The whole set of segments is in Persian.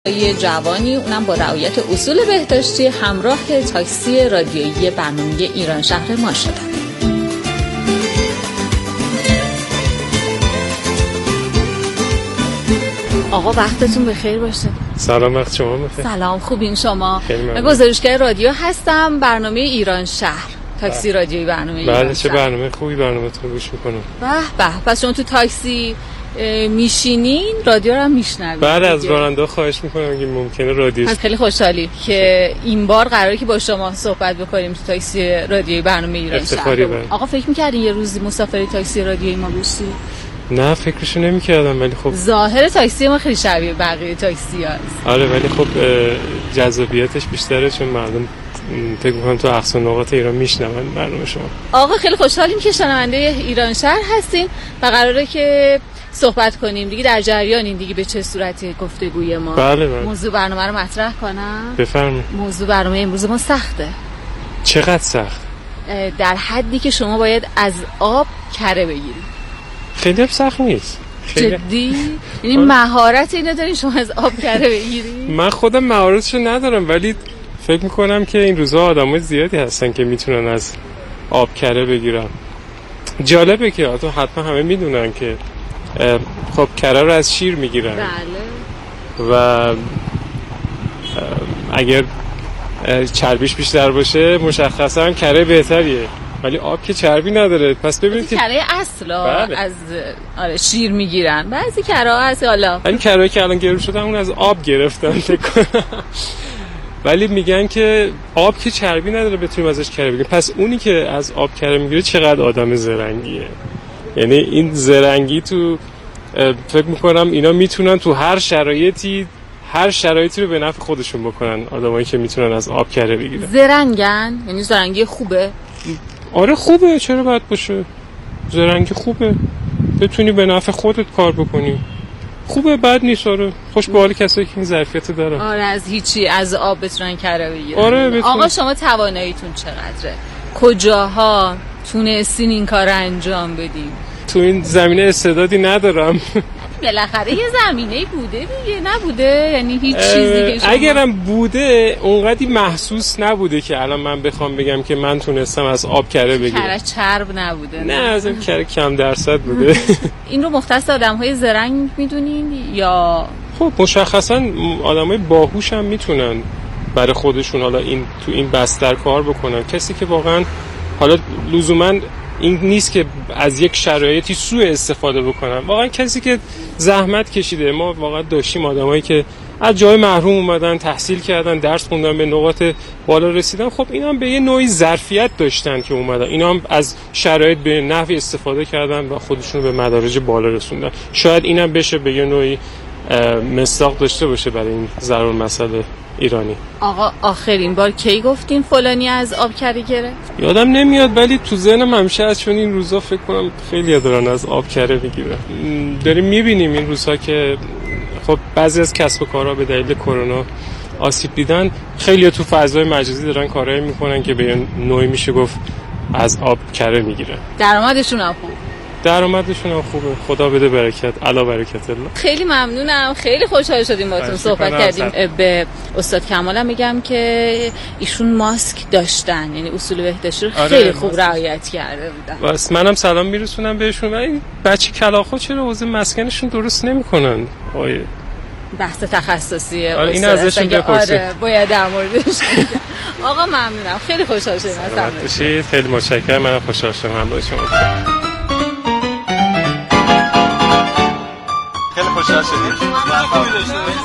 یه جوانی اونم با رعایت اصول بهداشتی همراه تاکسی رادیویی برنامه ایران شهر ما شدن. آقا وقتتون بخیر باشه. سلام، وقت شما بخیر. سلام، خوبین شما؟ من گزارشگر رادیو هستم، برنامه ایران شهر، تاکسی رادیویی برنامه ایران شهر. بله، چه برنامه خوبی برنامه‌تون رو گوش می‌کنم. به به. پس شما تو تاکسی میشینین، رادیو رو هم میشنوید؟ بعد از راننده خواهش میکنم اگه ممکنه رادیو. خیلی خوشحالیم که این بار قراره که با شما صحبت بکنیم تو تاکسی رادیویی برنامه ایران شهر. آقا فکر می‌کردین یه روزی مسافر تاکسی رادیویی ما بشی؟ نه، فکرشو نمی‌کردم، ولی خب ظاهر تاکسی ما خیلی شبیه بقیه تاکسی‌هاست. آره، ولی خب جذابیتش بیشتره چون مردم فکر می‌کنم تو اقصا نقاط ایران میشنون برنامه شما. آقا خیلی خوشحالیم که شنونده ایران شهر هستین و قراره که صحبت کنیم دیگه. در جریانین دیگه به چه صورتی گفتگوی ما؟ بله. موضوع برنامه رو مطرح کنم؟ بفرمایید. موضوع برنامه امروز ما سخته. چقدر سخت؟ در حدی که شما باید از آب کره بگیرید. خیلی سخت نیست. جدی؟ یعنی مهارت اینو دارین شما از آب کره بگیرید؟ من خودم مهارتشو ندارم، ولی فکر میکنم که این روزها آدمای زیادی هستن که میتونن از آب کره بگیرن. جالبه که تو حتما همه میدونن که خب کره رو از شیر میگیرن. بله. و اگر چربیش بیشتر باشه مشخصا هم کره بهتریه، ولی آب که چربی نداره. پس ببینید که کره اصلا از شیر میگیرن. بعضی کره هست حالا این کره‌ای که الان گرفت شدن اون از آب گرفتن فکر کنم. ولی میگن که آب که چربی نداره بتونیم ازش کره بگیریم. پس اونی که از آب کره میگیره چقدر آدم زرنگیه. یعنی این زرنگی تو فکر میکنم اینا میتونن تو هر شرایطی رو به نفع خودشون بکنن. آدمایی که میتونن از آب کره بگیرن زرنگن. یعنی زرنگی خوبه؟ آره خوبه، چرا بد باشه؟ زرنگی خوبه، بتونی به نفع خودت کار بکنی. خوبه، بد نیست. آره خوش به حال کسایی که این ظرفیت دارن. آره از هیچی از آب بتونن کره بگیرن. آره آقا شما تواناییتون چقدره؟ کجاها تونستین این کار انجام بدین؟ تو این زمینه استعدادی ندارم. بالاخره یه زمینه‌ای بوده دیگه، نبوده؟ یعنی هیچ چیزی که شما اگرم بوده اونقدی محسوس نبوده که الان من بخوام بگم که من تونستم از آب کره بگیرم. کره چرب نبوده؟ نه از این کره کم درصد بوده. این رو مختص آدم‌های زرنگ میدونین یا خب مشخصا آدمای باهوش هم میتونن برای خودشون حالا این تو این بستر کار بکنن. کسی که واقعا حالا لزوما این نیست که از یک شرایطی سوء استفاده بکنن، واقعا کسی که زحمت کشیده. ما واقعا داشتیم آدمایی که از جای محروم اومدن، تحصیل کردن، درس خوندن، به نقاط بالا رسیدن. خب اینا هم به یه نوعی ظرفیت داشتن که اومدن، اینا هم از شرایط به نحوی استفاده کردن و خودشون به مدارج بالا رسوندن. شاید اینم بشه به یه نوعی مصداق داشته باشه برای این ضرور مسئله ایرانی. آقا آخرین بار کی گفتین فلانی از آب کره گرفت؟ یادم نمیاد، ولی تو ذهنم همیشه از چون این روزا فکر کنم خیلی دارن از آب کره میگیرن. داریم میبینیم این روزها که خب بعضی از کسب و کارها به دلیل کرونا آسیب دیدن. خیلی تو فضای مجازی دارن کارایی میکنن که به نوعی میشه گفت از آب کره میگیرن. درآمدشون هم خوب. درآمدشون هم خوبه، خدا بده برکت، علا برکت الله. خیلی ممنونم، خیلی خوشحال شدیم باهاتون صحبت کردیم. به استاد کمالم میگم که ایشون ماسک داشتن، یعنی اصول بهداشتی رو خیلی خوب رعایت کرده بودن. بس منم سلام میرسونم بهشون. ولی بچه کلاغ‌ها چرا واسه مسکنشون درست نمیکنن؟ آیه بحث تخصصیه. آره این ازشون بپرسید. آره باید در موردش. آقا ممنونم، خیلی خوشحال شدیم. باشید، خیلی متشکرم. منم خوشحال شدم همراه شما. خیلی خوشحال شدیم. خوبی داشته باشید.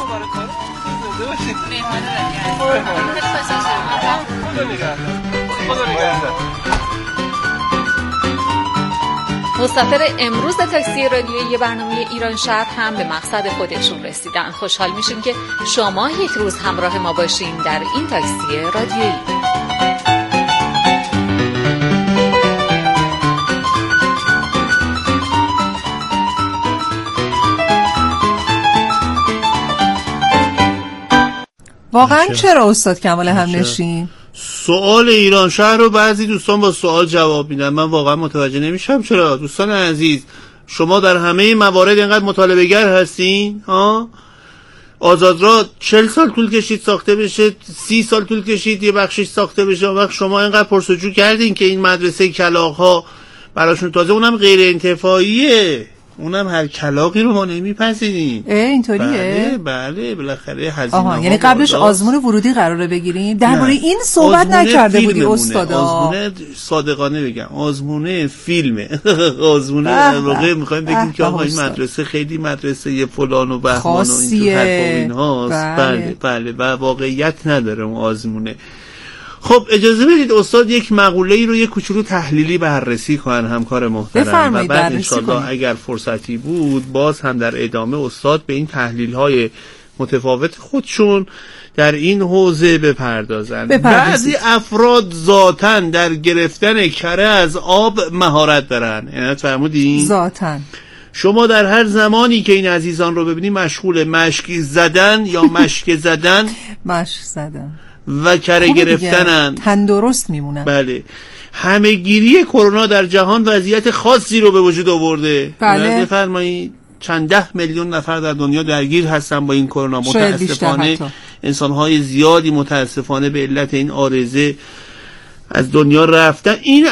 مسافر امروز تاکسی رادیویی برنامه ایران شهر هم به مقصد خودشون رسیدن. خوشحال میشیم که شما یک روز همراه ما باشین در این تاکسی رادیویی. واقعا چرا استاد کمال همنشین؟ سوال ایران شهر رو بعضی دوستان با سوال جواب میدن. من واقعا متوجه نمیشم چرا. دوستان عزیز، شما در همه موارد اینقدر مطالبه گر هستین؟ آزادراه 40 سال طول کشید ساخته بشه، 30 سال طول کشید یه بخشش ساخته بشه. وقت شما اینقدر پرسجو کردین که این مدرسه کلاغ‌ها براشون تازه اونم غیر انتفاعیه، اونم هر کلاغی رو ما نمیپذیریم. اینطوریه؟ بله بالاخره هزینه‌ها. یعنی قبلش آزمون ورودی قراره بگیریم؟ درباره این صحبت نکرده بودی استادا؟ آزمون صادقانه بگم آزمونه فیلمه. آزمونه واقعا میخوایم بگیم که آقا این مدرسه خیلی مدرسه فلان و بهمان و این تو حرفا هاست. بله و واقعیت نداره اون آزمونه. خب اجازه بدید استاد یک مقوله‌ای رو یک کوچولو تحلیلی بررسی کنن همکار محترم و بعد انشالله اگر فرصتی بود باز هم در ادامه استاد به این تحلیل‌های متفاوت خودشون در این حوزه بپردازن. بعضی افراد ذاتاً در گرفتن کره از آب مهارت دارن. یعنی فرمودین؟ ذاتاً شما در هر زمانی که این عزیزان رو ببینید مشغول مشک زدن یا مشک زدن و کره گرفتنن تندرست میمونن. بله. همه‌گیری کرونا در جهان وضعیت خاصی رو به وجود آورده. بله. بفرمایید چند 10 میلیون نفر در دنیا درگیر هستن با این کرونا. متاسفانه انسان‌های زیادی متاسفانه به علت این عارضه از دنیا رفتن. این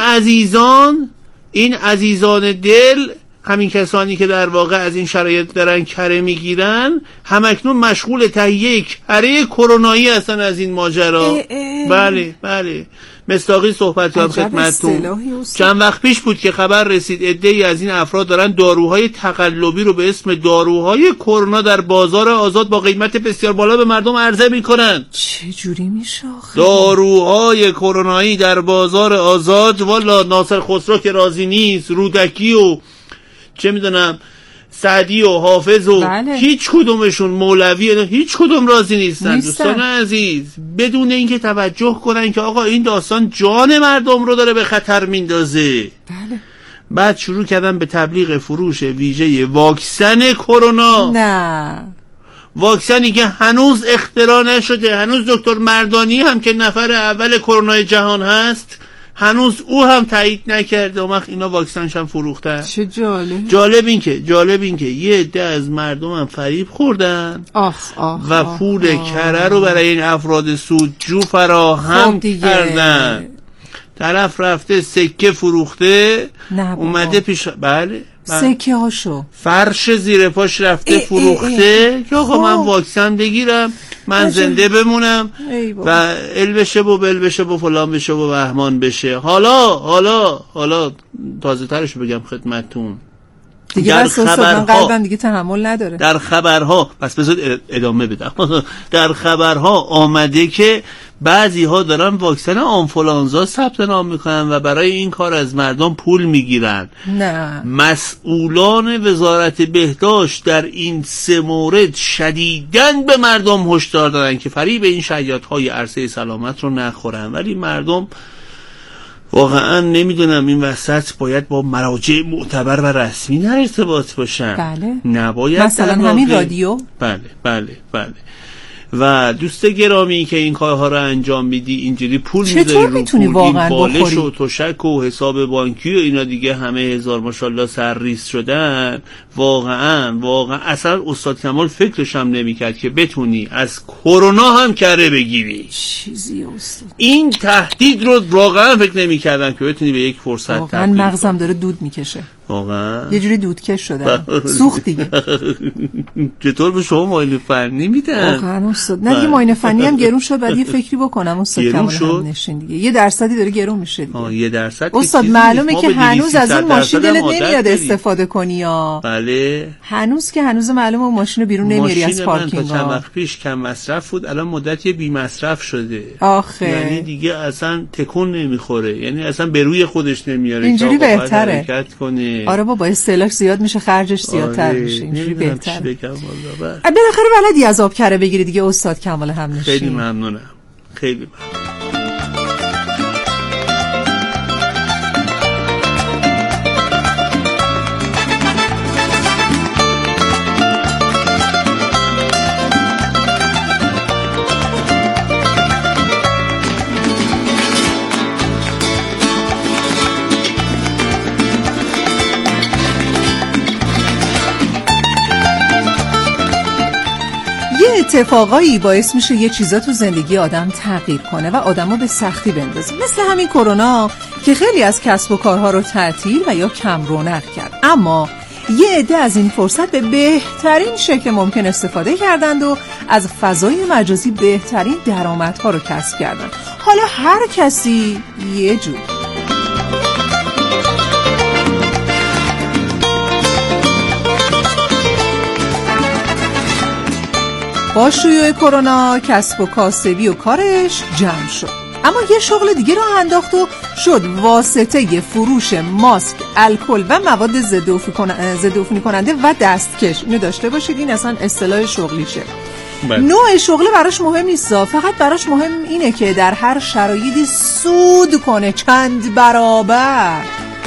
عزیزان دل، همین کسانی که در واقع از این شرایط دارن کره میگیرن، همکنون مشغول تهیه کره کرونایی هستن از این ماجرا. بله مصداقی صحبت کردم خدمتتون. چند وقت پیش بود که خبر رسید عده‌ای از این افراد دارن داروهای تقلبی رو به اسم داروهای کرونا در بازار آزاد با قیمت بسیار بالا به مردم عرضه میکنن. چه جوری میشه آخه؟ داروهای کرونایی در بازار آزاد. والا ناصر خسرو که راضی نیست، رودکی و چه میدونم سعدی و حافظ و هیچ کدومشون، مولوی، هیچ کدوم راضی نیستن. دوستان عزیز بدون اینکه توجه کنن که آقا این داستان جان مردم رو داره به خطر میندازه. بله. بعد شروع کردن به تبلیغ فروش ویژه واکسن کرونا. نه واکسنی که هنوز اختراع نشده. هنوز دکتر مردانی هم که نفر اول کرونا جهان هست هنوز او هم تایید نکرده. اون وقت اینا واکسنش هم فروختن. چه جالب. جالب این که یه عده از مردم هم فریب خوردن و پول کره رو برای این افراد سودجو فراهم کردن. طرف رفته سکه فروخته اومده پیش. بله سکه هاشو فرش زیر پاش رفته فروخته که آقا من واکسن بگیرم، من زنده بمونم و ال بشه و بل بشه و فلان بشه و بهمان بشه. حالا تازه ترشو بگم خدمتتون دیگه، بس من قلبم دیگه تحمل نداره. در خبرها پس بذار ادامه بدم. در خبرها آمده که بعضی ها دارن واکسن آنفولانزا ثبت نام میکنن و برای این کار از مردم پول میگیرن. نه. مسئولان وزارت بهداشت در این 3 مورد شدیداً به مردم هشدار دادن که فریب این شیادهای عرصه سلامت رو نخورن. ولی مردم واقعا نمیدونم این وسط باید با مراجع معتبر و رسمی در ارتباط باشن. بله. نباید مثلا همین رادیو. بله. و دوست گرامی که این کارها رو انجام میدی اینجوری پول میذاری رو پول، این بالش و تشک و حساب بانکی و اینا دیگه همه هزار ماشاءالله سرریز شدن. واقعا اصلا استاد کمال فکرش هم نمیکرد که بتونی از کرونا هم کره بگیری. چیزی استاد این تهدید رو واقعا فکر نمیکردم که بتونی به یک فرصت تبدیل کنی. واقعا مغزم داره دود میکشه. واقعا یه جوری دودکش شده. سوخت دیگه. چطور به شما معاینه فنی میدن؟ واقعا استاد نه دیگه معاینه فنی هم گرون شد. بعد یه فکری بکنم استاد کمال هم نشین دیگه. یه درصدی داره گرون میشه دیگه. 1% استاد معلومه که هنوز از اون ماشین دلت نمیاد استفاده کنی یا بله. هنوز معلومه اون ماشین رو بیرون نمیاری از پارکینگ. تا چند وقت پیش کم مصرف بود، الان مدتی بی مصرف شده. آخه یعنی دیگه اصلا تکون نمیخوره، یعنی اصلا به روی خودش نمیاره. اینجوری بهتره. حرکت کنه. آره بابا استهلاک زیاد میشه، خرجش زیادتر میشه. اینجوری بهتره. بالاخره بلدی از آب کره بگیری دیگه استاد کمال همنشین. خیلی ممنونم. اتفاقایی باعث میشه یه چیزا تو زندگی آدم تغییر کنه و آدمو به سختی بندازه، مثل همین کرونا که خیلی از کسب و کارها رو تعطیل و یا کم رونق کرد. اما یه عده از این فرصت به بهترین شکل ممکن استفاده کردند و از فضای مجازی بهترین درآمدها رو کسب کردند. حالا هر کسی یه جور. با شیوع کرونا کسب و کاسبی و کارش جمع شد، اما یه شغل دیگه راه انداخت و شد واسطه فروش ماسک، الکل و مواد ضد عفونی کننده و دستکش. اینو داشته باشید، این اصلا اصطلاح شغلیشه. نوع شغل براش مهم نیست، فقط براش مهم اینه که در هر شرایطی سود کنه چند برابر.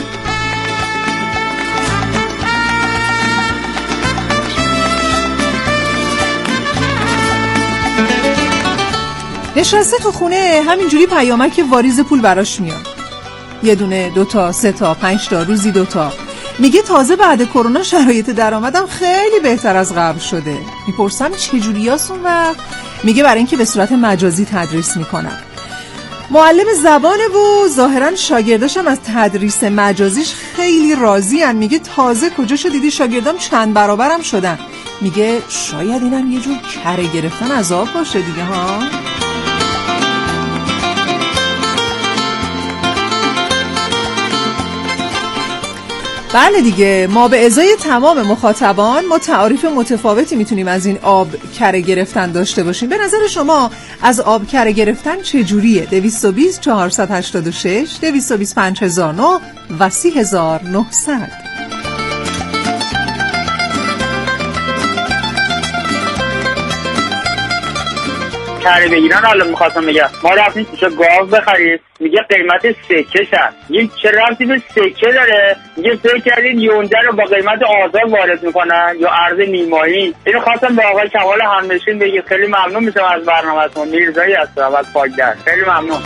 نشسته تو خونه همینجوری پیامک واریز پول براش میاد، یه دونه، 2 تا، 3 تا، 5 تا، روزی 2 تا. میگه تازه بعد کرونا شرایط درآمدم خیلی بهتر از قبل شده. میپرسم چجوریاست اون وقت؟ میگه برای اینکه به صورت مجازی تدریس میکنم، معلم زبانه و ظاهرا شاگرداشم از تدریس مجازیش خیلی راضین. میگه تازه کجاشو دیدی شاگردام چند برابرم شدن. میگه شاید اینم یه جور کره گرفتن از آب باشه دیگه ها. بله دیگه، ما به ازای تمام مخاطبان ما تعاریف متفاوتی میتونیم از این آب کره گرفتن داشته باشیم. به نظر شما از آب کره گرفتن چجوریه؟ 220 486 220 5009 و 30900. کره بگیرن. حالا میخواستم بگم ما رفتیم پیشا گاو بخریم، میگه قیمت سکه شد. این چه ربطی به سکه داره؟ میگه فکر کردین یونجه رو با قیمت آزاد وارد میکنن یا ارز نیمایی؟ اینو خواستم به آقای کمال همنشین بگید. خیلی ممنون میشم از برنامه‌تون. میرزایی هستم از پاکدر. خیلی ممنون.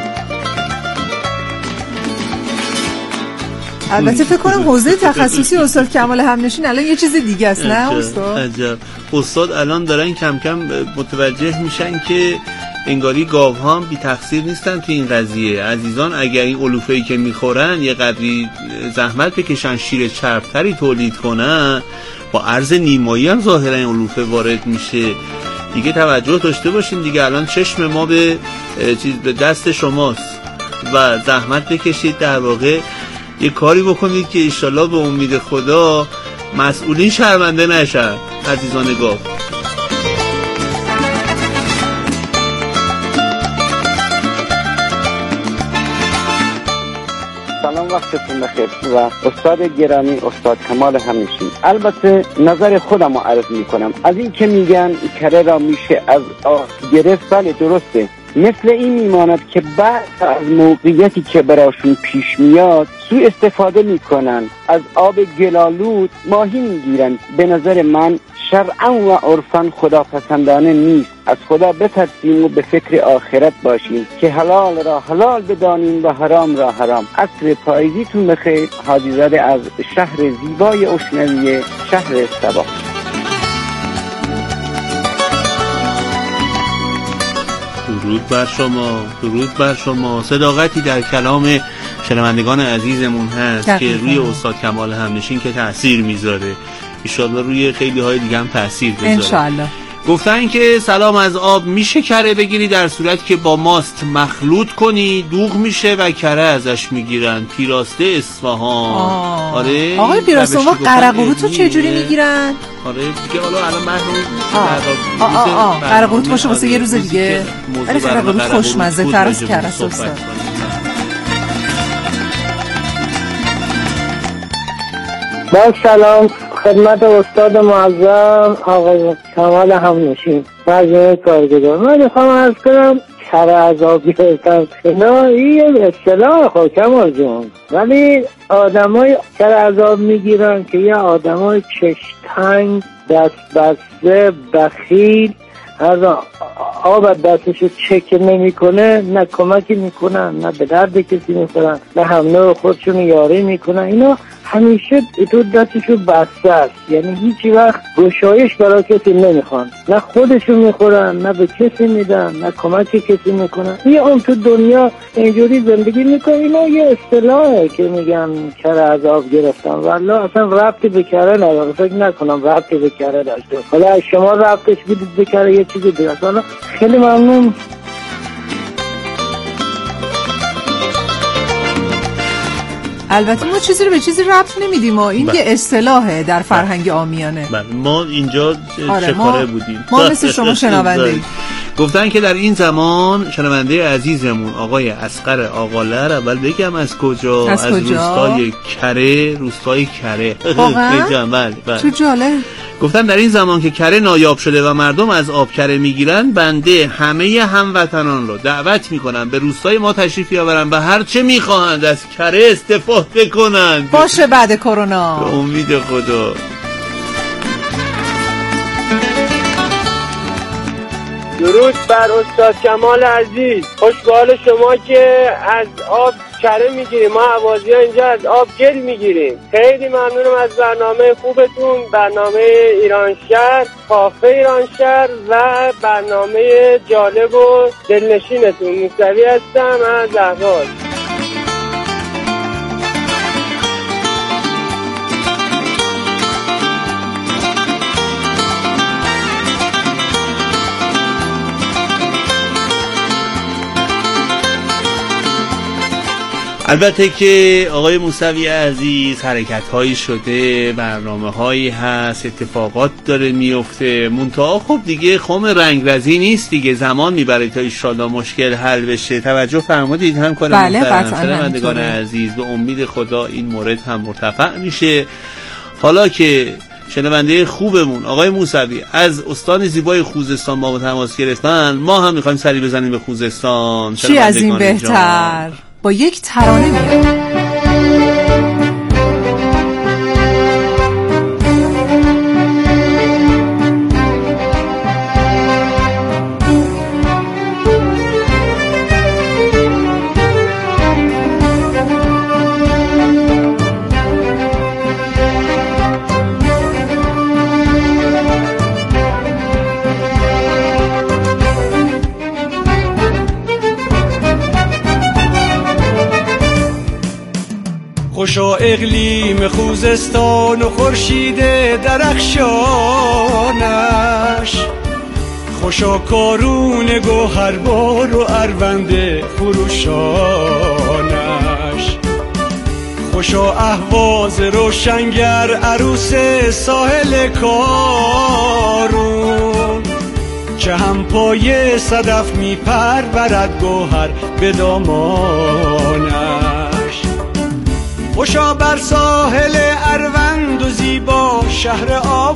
البته فکر کنم حوزه تخصصی استاد کمال همنشین الان یه چیز دیگه است، نه استاد؟ عجب. استاد الان دارن کم کم متوجه میشن که انگاری گاوها هم بی تقصیر نیستن تو این قضیه. عزیزان اگر این علوفه‌ای که میخورن یه قدری زحمت بکشن، شیر چربتری تولید کنن، با ارز نیمایی هم ظاهرا این علوفه وارد میشه دیگه. توجه داشته باشین دیگه. الان چشم ما به دست شماست و زحمت بکشید، در واقع یه کاری بکنید که انشالله به امید خدا مسئولین شرمنده نشن. عزیزان گاو، سلام، وقتتون بخیر. و استاد گرامی استاد کمال همنشین، البته نظر خودم رو عرض میکنم. از این که میگن کره را میشه از آب گرفت، بله درسته. مثل این میماند که بعد از موقعیتی که براشون پیش میاد سوء استفاده میکنن، از آب گلالود ماهی میگیرن. به نظر من شرعا و عرفا خداپسندانه نیست. از خدا بترسیم و به فکر آخرت باشیم که حلال را حلال بدانیم و حرام را حرام. عصر پاییزیتون بخیر. حاجی زاده از شهر زیبای اشنویه، شهر سبا. درود بر شما، درود بر شما. صداقتی در کلام شنوندگان عزیزمون هست که روی استاد کمال همنشین که تأثیر میذاره، انشالله روی خیلی های دیگه هم تأثیر بذاره انشالله. گفتن که سلام، از آب میشه کره بگیری در صورت که با ماست مخلوط کنی، دوغ میشه و کره ازش میگیرن. پیراسته اصفهان. آره آقای پیراسته، ما قرقروت رو چجوری میگیرن؟ آره دیگه، حالا الان محروم قرقروت باشه واسه یه روز دیگه. آره قرقروت خوشمزه تر از کره است. با سلام خدمت استاد معظم آقای کمال همنشین، مجموعه کارگردان. من میخوام عرض کنم کره از آب گرفتن این اصطلاح خود کمال جون، ولی آدمای کره از آب میگیرن که یه آدمای چشتنگ، دست بسته، بخیل، از آب دستشو چک نمیکنه، نه کمکی میکنن، نه به درد کسی میخورن، نه هم نوع خودشون یاری میکنن. اینا همیشه تو دستشو بسته است، یعنی هیچ وقت گشایش برای کسی نمیخوان، نه خودشون میخورن نه به کسی میدن نه کمک کسی میکنن. یه اون تو دنیا اینجوری زندگی میکنه. اینا یه اصطلاحه که میگن کره از آب گرفتن، والله اصلا ربطی به کره نداره، فکر نکنم ربطی به کره داشته. حالا شما ربطش بدید به کره یه چیزی دیگه. حالا خیلی ممنون. البته ما چیزی رو به چیزی ربط نمیدیم، این یه اصطلاحه در فرهنگ عامیانه. ما اینجا چکاره بودیم، ما مثل شما شنونده گفتن که در این زمان شنونده عزیزمون آقای اصغر آقالر، اول بگم از کجا؟ از روستای کره. روستای کره بله. چه جالب. گفتن در این زمان که کره نایاب شده و مردم از آب کره میگیرن، بنده همه هموطنان رو دعوت میکنم به روستای ما تشریف بیاورن و هر چه میخواهند از کره استفاده کنند. باشه بعد کرونا. به امید خدا. درود بر استاد کمال عزیز. خوش به حال شما که از آب کره میگیریم، ما حوازی ها اینجا از آب گل میگیریم. خیلی ممنونم از برنامه خوبتون، برنامه ایرانشهر، کافه ایرانشهر و برنامه جالب و دلنشینتون. موسوی هستم از اهواز. البته که آقای موسوی عزیز حرکت‌هایی شده، برنامه‌هایی هست، اتفاقات داره میفته، منتها خب دیگه خم رنگرزی نیست دیگه، زمان میبره تا انشالله مشکل حل بشه. توجه فرمودید هم کار محترم عزیز، به امید خدا این مورد هم مرتفع میشه. حالا که شنونده خوبمون آقای موسوی از استان زیبای خوزستان با ما تماس گرفتن، ما هم میخوایم سری بزنیم به خوزستان. چی از این بهتر؟ با یک ترانه میاد. خوشا اقلیم خوزستان و خورشید درخشانش، خوشا کارون گوهربار و اروند فروشانش، خوشا اهواز روشنگر عروس ساحل کارون، که هم پای صدف می پرورد گوهر به دامانش. خوشا بر ساحل اروند و زیبا شهر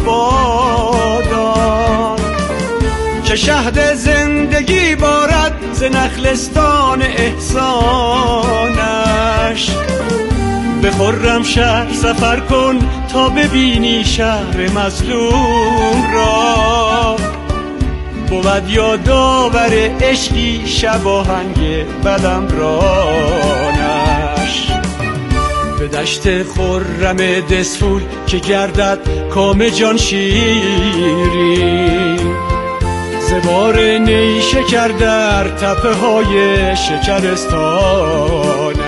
آبادان، که شهد زندگی بارد ز نخلستان احسانش. به خرمشهر سفر کن تا ببینی شهر مظلوم را، بود یادآور عشقی شباهنگ بدم رانش. به دشت خرم دسفول که گردد کام جان شیرین، زبار نیشکر در تپه های شکرستانش.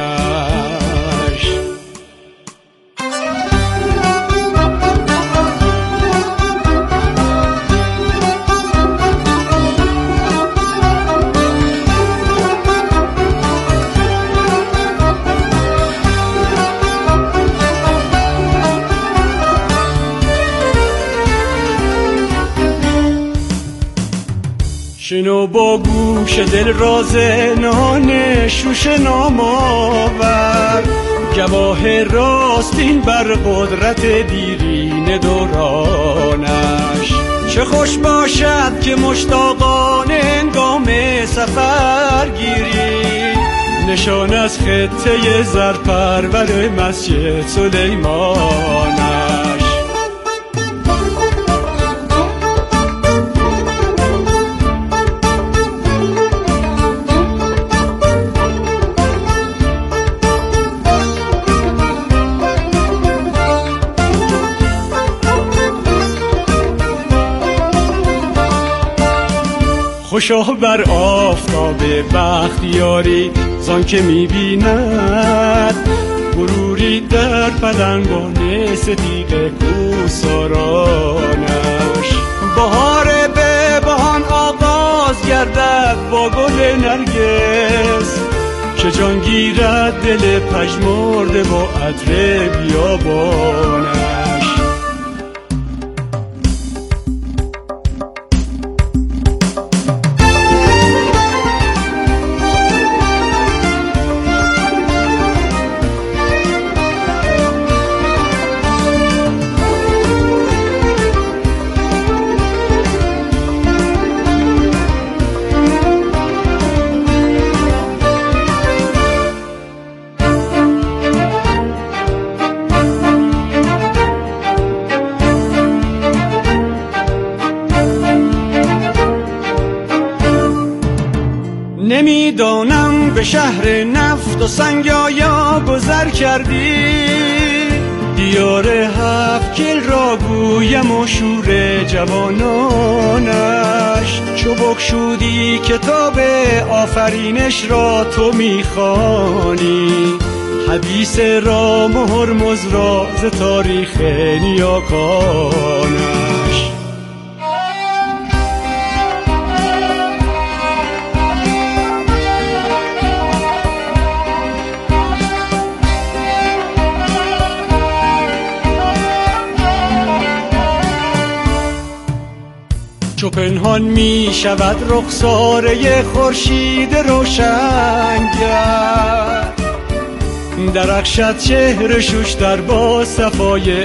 شنو با گوش دل راز نان شوش نامآور، گواه راستین بر قدرت دیرین دورانش. چه خوش باشد که مشتاقان هنگام سفر گیری، نشان از خطه زرپرور مسجد سلیمانش. خوشا بر آفتاب بختیاری زان که می‌بیند غروری در پلنگان صدیق کوسارانش. بهار به بهان آغاز گردد با گل نرگس که جان گیرد دل پژمرده با عطر بیابانش. نمیدانم به شهر نفت و سنگ آیا گذر کردی، دیار هفت‌کل را گویم و شور جوانانش. چو بگشودی کتاب آفرینش را تو میخوانی، حدیث رام و هرمز را ز تاریخ نیاکانش. چو پنهان می شود رخساره خورشید روشنگر، درخشد چهره شوش در با صفای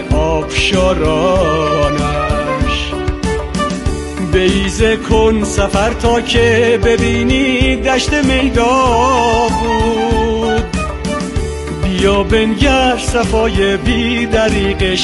آبشارانش. بیضه کن سفر تا که ببینی دشت میدا بود، بیا بنگر صفای بی دریغ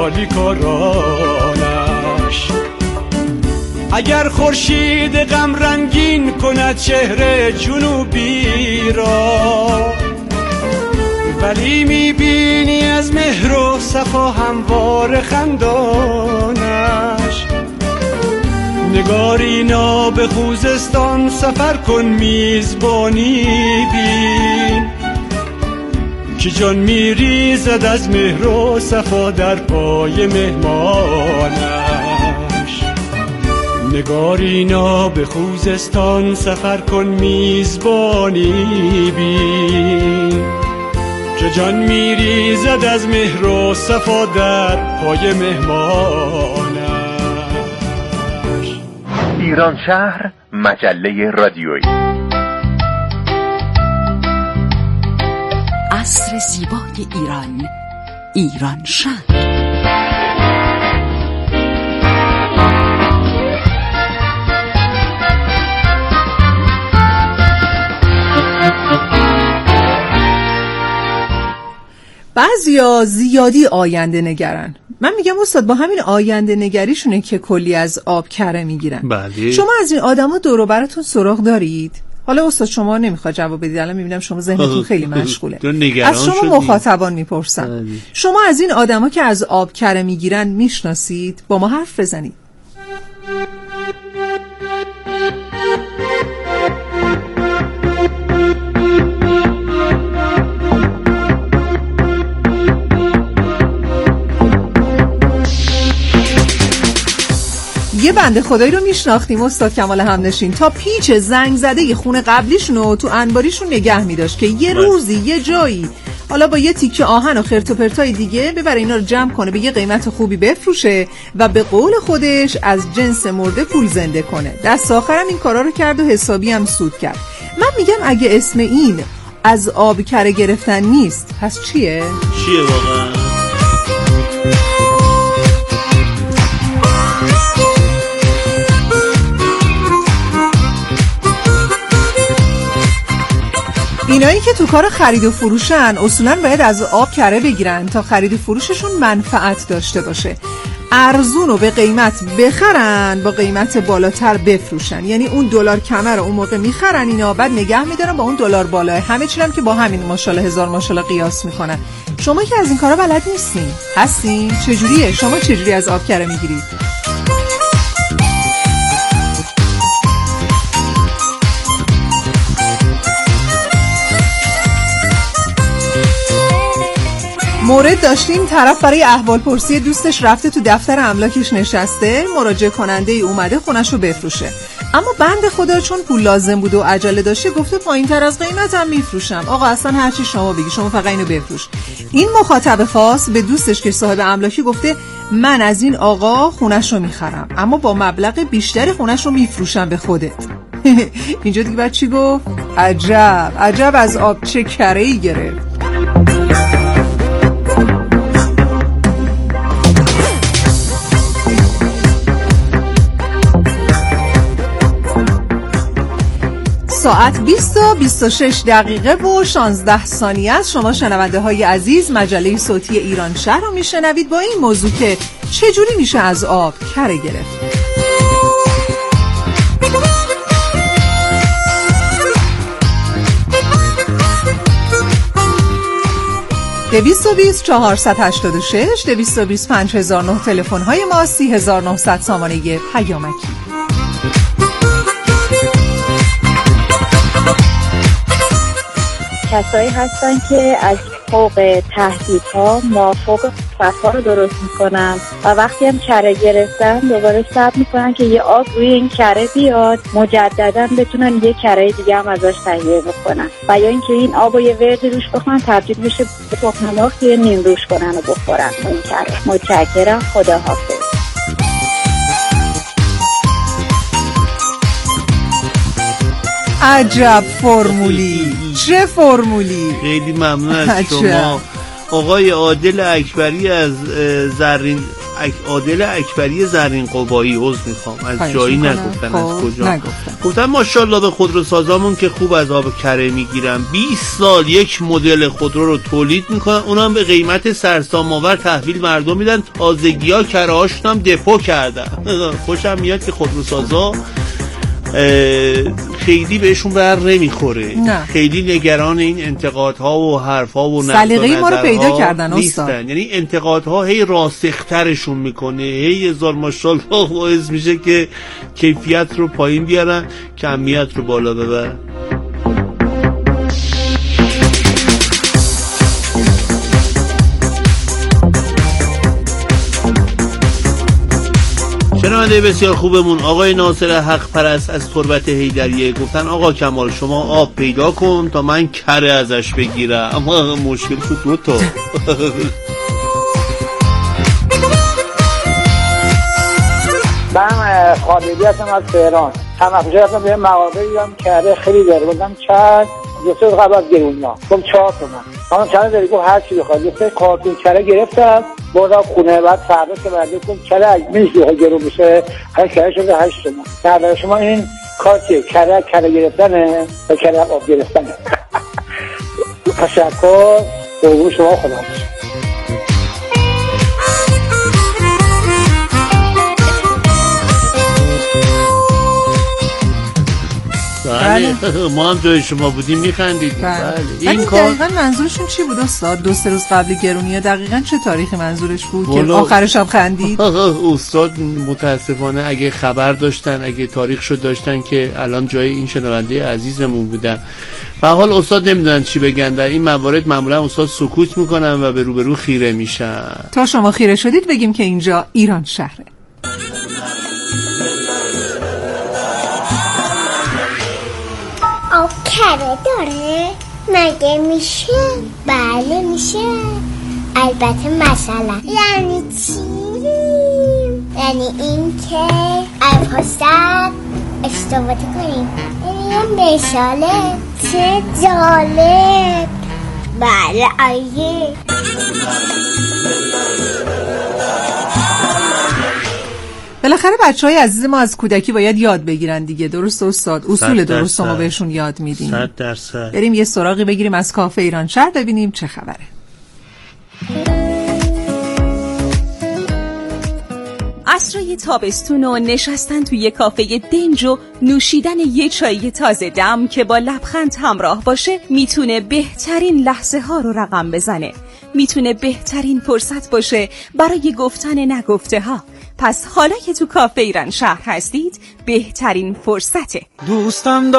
شالیکارانش. اگر خورشید غم رنگین کند چهره جنوبی را، ولی میبینی از مهر و صفا هموار خندانش. نگارینا به خوزستان سفر کن میزبانی بین، که جان میریزد از مهر و صفا در پای مهمانش. نگارینا به خوزستان سفر کن میزبانی بین، که جان میریزد از مهر و صفا در پای مهمانش. ایران شهر مجله رادیویی. عصر زیبای ایران، ایران شهر. بعضیا زیادی آینده نگرن. من میگم استاد با همین آینده نگریشونه که کلی از آب کره میگیرن. بله. شما از این آدما دور و براتون سراغ دارید؟ حالا استاد شما نمیخواد جواب بدید، الان میبینم شما ذهنتون خیلی مشغوله. از شما مخاطبان میپرسم، شما از این آدما که از آب کره میگیرن میشناسید؟ با ما حرف بزنید. یه بنده خدایی رو میشناختیم استاد کمال همنشین، تا پیچ زنگ زده یه خونه قبلیشونو تو انباریشون نگه میداشت که یه روزی یه جایی حالا با یه تیکه آهن و خرت و پرتای دیگه ببره اینا رو جمع کنه، به یه قیمت خوبی بفروشه و به قول خودش از جنس مرده پول زنده کنه. دست آخرم این کارا رو کرد و حسابی هم سود کرد. من میگم اگه اسم این از آب کره گرفتن نیست، پس چیه؟ چیه واقعا؟ اینایی که تو کار خرید و فروشن اصولاً باید از آب کره بگیرن تا خرید و فروششون منفعت داشته باشه. ارزون رو به قیمت بخرن، با قیمت بالاتر بفروشن. یعنی اون دلار کمه رو اون موقع میخرن اینا، بعد نگه میدارن با اون دلار بالا، همه چی هم که با همین ماشاءالله هزار ماشاءالله قیاس میکنن. شما که از این کارا بلد نیستین، هستین؟ چجوریه؟ شما چجوری از آب کره میگیرید؟ مورد داشتیم طرف برای احوالپرسی دوستش رفته تو دفتر املاکش نشسته، مراجعه کننده ای اومده خونش رو بفروشه، اما بنده خدا چون پول لازم بود و عجله داشته گفته پایین‌تر از قیمتم میفروشم. آقا اصلا هر چی شما بگی، شما فقط اینو بفروش. این مخاطب خاص به دوستش که صاحب املاکی گفته من از این آقا خونش رو میخرم اما با مبلغ بیشتر خونش رو میفروشم به خودت. اینجا دیگه بعد چی گفت؟ عجب از آب چه کره‌ای گرفت. ساعت 20:26 و 16 ثانیه است. شما شنونده های عزیز مجله صوتی ایران شهر رو میشنوید با این موضوع که چجوری میشه از آب کره گرفت. 220 486 220 5009 تلفن های ما، 3900 سامانه پیامکی. کسایی هستن که از فوق تهدیدها موافق فتوا رو درست میکنن و وقتی هم کره گرفتن دوباره صبر میکنن که یه آب روی این کره بیاد مجددا بتونن یه کره دیگه هم ازش تهیه بکنن و یا اینکه این آب رو یه وردی روش بخورن تبدیل بشه به تخم‌مرغ که نیم روش کنن و بخورن این کره. متشکرم، خداحافظ. عجب فرمولی، چه فرمولی. خیلی ممنون از شما. آقای عادل اکبری از زرین قبایی، عذر میخوام از جایی نگفتن از کجا گفتن ماشاءالله به خودروسازامون که خوب از آب کره میگیرن، 20 سال یک مدل خودرو رو تولید میکنن، اونم به قیمت سرسام آور تحویل مردم میدن، تازگی‌ها کره‌هاشون هم دپو کردن. خوشم میاد که خودروسازا خیلی بهشون بر نمیخوره، خیلی نگران این انتقادها و حرفها و سلیقه ما رو پیدا کردن نیستن. یعنی انتقادها هی راسخترشون میکنه، هی هزار ماشاءالله باعث میشه که کیفیت رو پایین بیارن، کمیت رو بالا ببرن. شنونده بسیار خوبمون آقای ناصر حق پرست از تربت حیدریه گفتن آقا کمال شما آب پیدا کن تا من کره ازش بگیرم. اما مشکل شد دوتا. من خالدی هستم از تهران. هم افجار هستم به مواقعی دیدم کره خیلی داره، بودم چند دوسته قبل از گرونیا گفت 4 تومن. من چند داری گفت هر چی بخواد. یه کارتون کره گرفتم بردم خونه، بعد فردا که برده گفت کره اگه میشه گرون بشه، هر کره شده 8 تومن. در شما این کار چیه؟ کره گرفتنه و کره آب گرفتنه. تشکر، قربون شما، خدا حافظ. بله ما هم جای شما بودیم میخندیدیم. بله. این کار دقیقاً منظورشون چی بود استاد؟ 2-3 روز قبل گرونیه دقیقاً چه تاریخی منظورش بود که آخرش هم خندید؟ استاد متاسفانه اگه خبر داشتن، اگه تاریخشو داشتن که الان جای این شنونده عزیزمون بودن. به حال استاد نمیدونن چی بگن در این موارد. معمولا استاد سکوت میکنن و به روبرو خیره میشن. تا شما خیره شدید بگیم که اینجا ایران شهره. آب کره داره؟ مگه میشه؟ بله میشه. البته مثلا یعنی چی؟ یعنی این که الفاظت استفاده کنیم. یعنی مثاله چه جالب. بله آیه. بالاخره بچهای عزیز ما از کودکی باید یاد بگیرن دیگه. درست استاد؟ اصول درست ما بهشون یاد میدیم. 100%. بریم یه سراغی بگیریم از کافه ایران شهر ببینیم چه خبره. عصرای تابستون و نشستن توی کافه دنج و نوشیدن یه چای تازه دم که با لبخند همراه باشه میتونه بهترین لحظه ها رو رقم بزنه. میتونه بهترین فرصت باشه برای گفتن نگفته ها. پس حالا که تو کافه ایران شهر هستید بهترین فرصته. دوستم